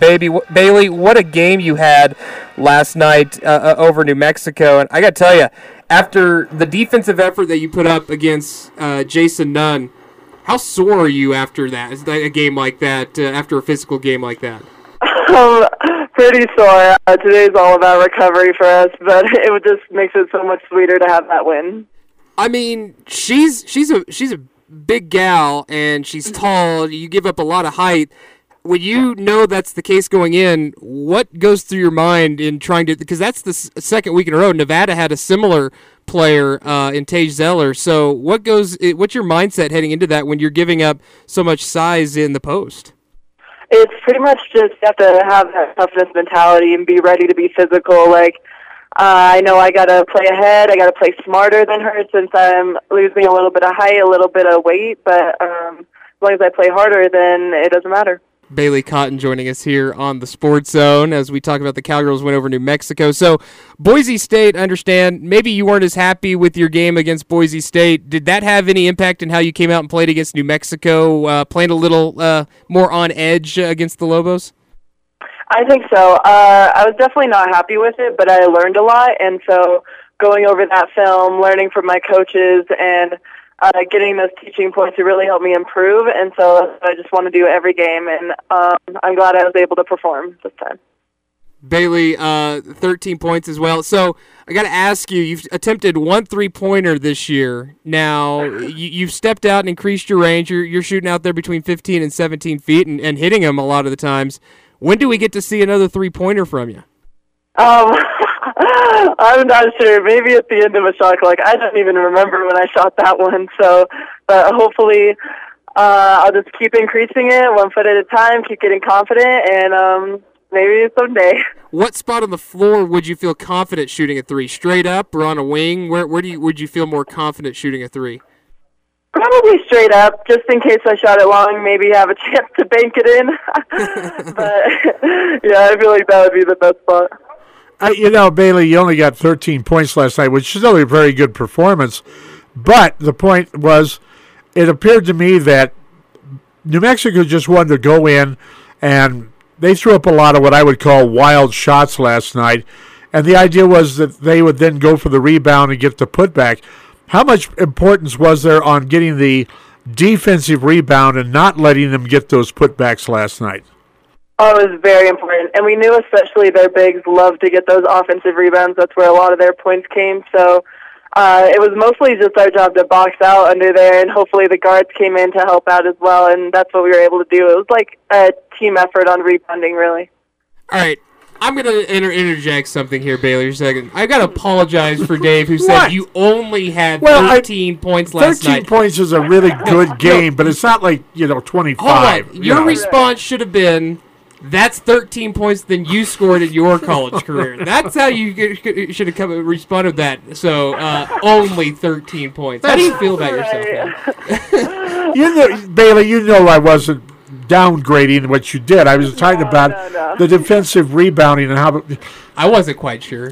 Bailey, what a game you had last night over New Mexico. And I got to tell you, after the defensive effort that you put up against Jason Nunn, how sore are you after that? Is that a game like that, after a physical game like that? Pretty sore. Today's all about recovery for us, but it just makes it so much sweeter to have that win. I mean, she's a big gal, and she's tall. You give up a lot of height. When you know that's the case going in, what goes through your mind in trying to – because that's the second week in a row. Nevada had a similar player in Tage Zeller. So what's your mindset heading into that when you're giving up so much size in the post? It's pretty much just you have to have that toughness mentality and be ready to be physical. Like, I know I got to play ahead. I got to play smarter than her since I'm losing a little bit of height, a little bit of weight. But as long as I play harder, then it doesn't matter. Bailey Cotton joining us here on the Sports Zone as we talk about the Cowgirls win over New Mexico. So Boise State, I understand, maybe you weren't as happy with your game against Boise State. Did that have any impact in how you came out and played against New Mexico, playing a little more on edge against the Lobos? I think so. I was definitely not happy with it, but I learned a lot. And so going over that film, learning from my coaches, and getting those teaching points to really help me improve, and so I just want to do every game, and I'm glad I was able to perform this time. Bailey, 13 points as well. So I got to ask you, you've attempted 1 3-pointer this year. Now, you've stepped out and increased your range. You're shooting out there between 15 and 17 feet and hitting them a lot of the times. When do we get to see another 3-pointer from you? I'm not sure. Maybe at the end of a shot clock. I don't even remember when I shot that one. So, but hopefully, I'll just keep increasing it 1 foot at a time. Keep getting confident, and maybe someday. What spot on the floor would you feel confident shooting a 3? Straight up or on a wing? Where would you feel more confident shooting a 3? Probably straight up, just in case I shot it long, maybe have a chance to bank it in. But yeah, I feel like that would be the best spot. Bailey, you only got 13 points last night, which is still a very good performance. But the point was, it appeared to me that New Mexico just wanted to go in, and they threw up a lot of what I would call wild shots last night. And the idea was that they would then go for the rebound and get the putback. How much importance was there on getting the defensive rebound and not letting them get those putbacks last night? Oh, it was very important. And we knew especially their bigs love to get those offensive rebounds. That's where a lot of their points came. So it was mostly just our job to box out under there, and hopefully the guards came in to help out as well, and that's what we were able to do. It was like a team effort on rebounding, really. All right. I'm going to interject something here, Bailey, for a second. I got to apologize for Dave, who said you only had 13 points last night. 13 points is a really good game, but it's not like, 25. Hold on. Your response should have been, that's 13 points than you scored in your college career. That's how you should have responded to that. So, only 13 points. How do you feel about yourself, man? Bailey, I wasn't downgrading what you did. I was talking about the defensive rebounding and how. I wasn't quite sure.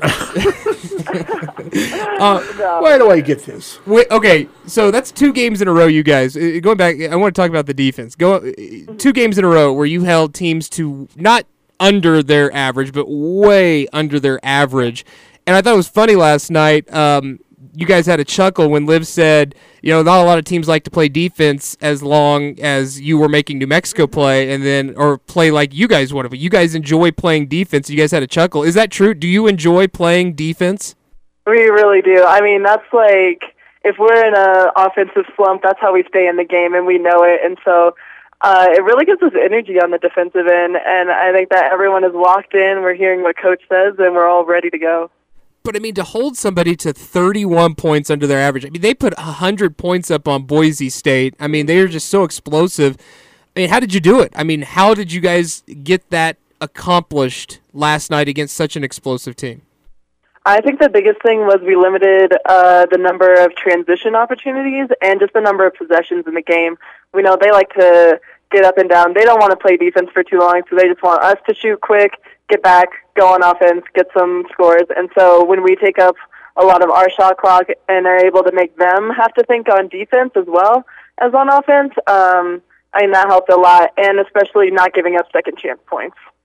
Where do I get this? Okay, so that's 2 games in a row, you guys. Going back, I want to talk about the defense. 2 games in a row where you held teams to not under their average, but way under their average. And I thought it was funny last night. You guys had a chuckle when Liv said, not a lot of teams like to play defense as long as you were making New Mexico play or play like you guys want to. But you guys enjoy playing defense. You guys had a chuckle. Is that true? Do you enjoy playing defense? We really do. I mean, that's like, if we're in an offensive slump, that's how we stay in the game, and we know it. And so it really gives us energy on the defensive end, and I think that everyone is locked in. We're hearing what Coach says, and we're all ready to go. But, to hold somebody to 31 points under their average, they put 100 points up on Boise State. They are just so explosive. How did you do it? How did you guys get that accomplished last night against such an explosive team? I think the biggest thing was we limited the number of transition opportunities and just the number of possessions in the game. We know they like to get up and down. They don't want to play defense for too long, so they just want us to shoot quick, get back, go on offense, get some scores. And so when we take up a lot of our shot clock and are able to make them have to think on defense as well as on offense, that helped a lot, and especially not giving up second chance points.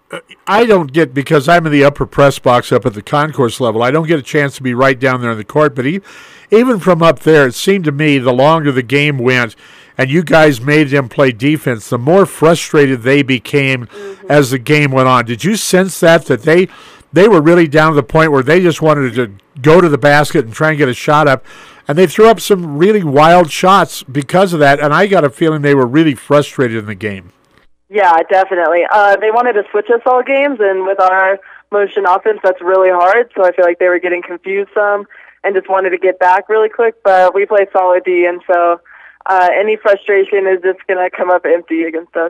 I don't get, because I'm in the upper press box up at the concourse level, I don't get a chance to be right down there in the court. But even from up there, it seemed to me the longer the game went and you guys made them play defense, the more frustrated they became as the game went on. Did you sense that they were really down to the point where they just wanted to go to the basket and try and get a shot up? And they threw up some really wild shots because of that, and I got a feeling they were really frustrated in the game. Yeah, definitely. They wanted to switch us all games, and with our motion offense, that's really hard. So I feel like they were getting confused some and just wanted to get back really quick. But we play solid D, and so any frustration is just going to come up empty against us.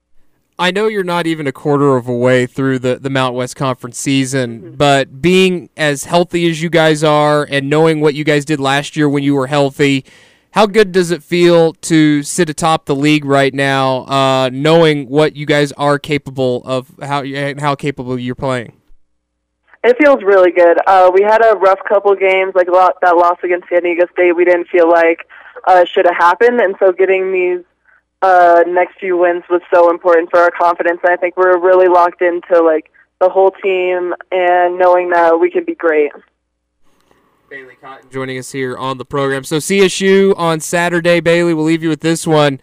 I know you're not even a quarter of a way through the Mount West Conference season, but being as healthy as you guys are and knowing what you guys did last year when you were healthy, how good does it feel to sit atop the league right now, knowing what you guys are capable of, how capable you're playing? It feels really good. We had a rough couple games, like that loss against San Diego State. We didn't feel like should have happened, and so getting these next few wins was so important for our confidence. And I think we're really locked into like the whole team and knowing that we can be great. Bailey Cotton joining us here on the program. So CSU on Saturday, Bailey, we'll leave you with this one.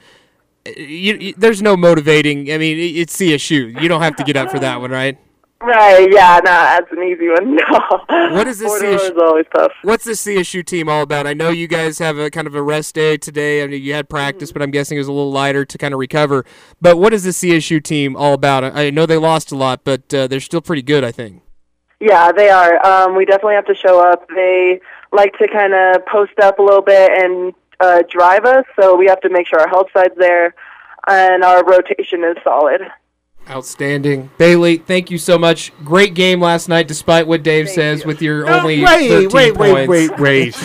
There's no motivating. I mean, it's CSU. You don't have to get up for that one, right? Right, yeah, no, that's an easy one. No. What is this CSU is always tough. What's this CSU team all about? I know you guys have a kind of a rest day today. I mean, you had practice, but I'm guessing it was a little lighter to kind of recover. But what is the CSU team all about? I know they lost a lot, but they're still pretty good, I think. Yeah, they are. We definitely have to show up. They like to kind of post up a little bit and drive us, so we have to make sure our help side's there and our rotation is solid. Outstanding. Bailey, thank you so much. Great game last night, despite what Dave says, with your only 13 points.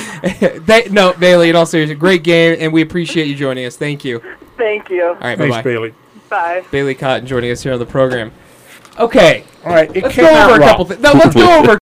Wait. No, Bailey, in all seriousness, great game, and we appreciate you joining us. Thank you. Thank you. All right, Thanks, bye-bye. Bailey. Bye. Bailey Cotton joining us here on the program. Okay. All right, Let's go over a couple things. No, let's go over